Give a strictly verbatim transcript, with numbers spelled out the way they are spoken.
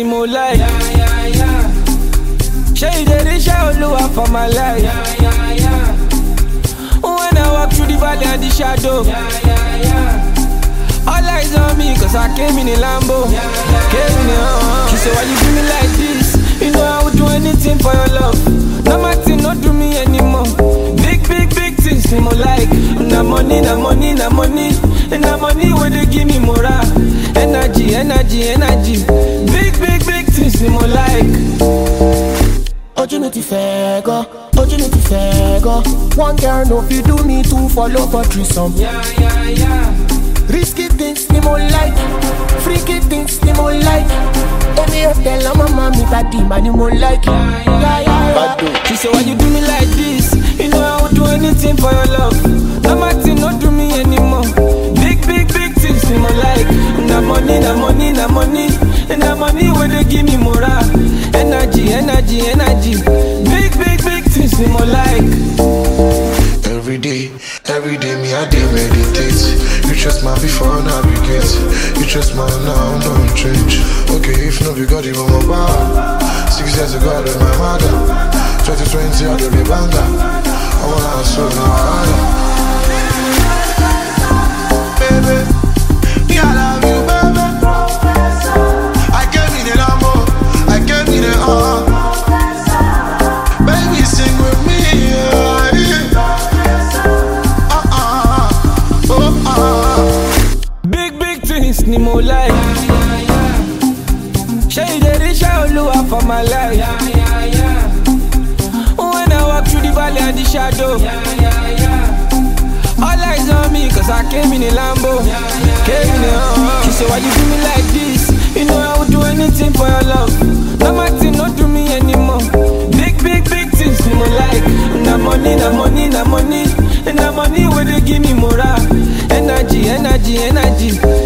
ni mo like. Yeah, yeah, yeah. Shey dey reach Oluwa for my life. Yeah, yeah, yeah. When I walk through the valley and the shadow, Yeah, yeah, yeah. all eyes on me, cause I came in a Lambo. Yeah, yeah, Came in a uh, She said, why you do me like this? You know I would do anything for your love. No matter, not do me anymore. Big, big, big things, me more like. Na money, na money, na money. And na money where they give me more energy, energy, energy. Big, big, big things, me more like. Opportunity fair go, opportunity fair go. One girl no fi do me two follow for threesome. Yeah, yeah, yeah. Risky things ni mo like, freaky things ni mo like. Every hotel I'm a mommy body man ni mo like. Yeah, yeah, yeah. She said, why you do me like this? You know I would do anything for your love. No matter, not do me anymore. Big, big, big things me more like. Na money, na money, na money. And na money where they give me more energy, energy, energy. Big, big, big things me more like. Every day, every day me I dey meditate. You trust my before navigate. You trust my now don't change. Okay, if no be God even my bar. Six years ago I was my mother. Twenty twenty I do be banger. I wanna hustle now harder. Baby, me I love you, baby. I gave me the Lambo, I gave me the uh. Baby sing with me, yeah, yeah. Big, big things ni mo like. Yeah, yeah, yeah. Shey dey reach Oluwa for my life. Yeah, yeah, yeah. When I walk through the valley and the shadow, Yeah, yeah, yeah. all eyes on me, cause I came in a Lambo. Yeah, yeah, Came in a uh, She said, why you do me like this? You know I would do anything for your love. No matter, not do me anymore. Big, big, big things me more like. Na money, na money, na money. And na money where they give me more energy, energy, energy.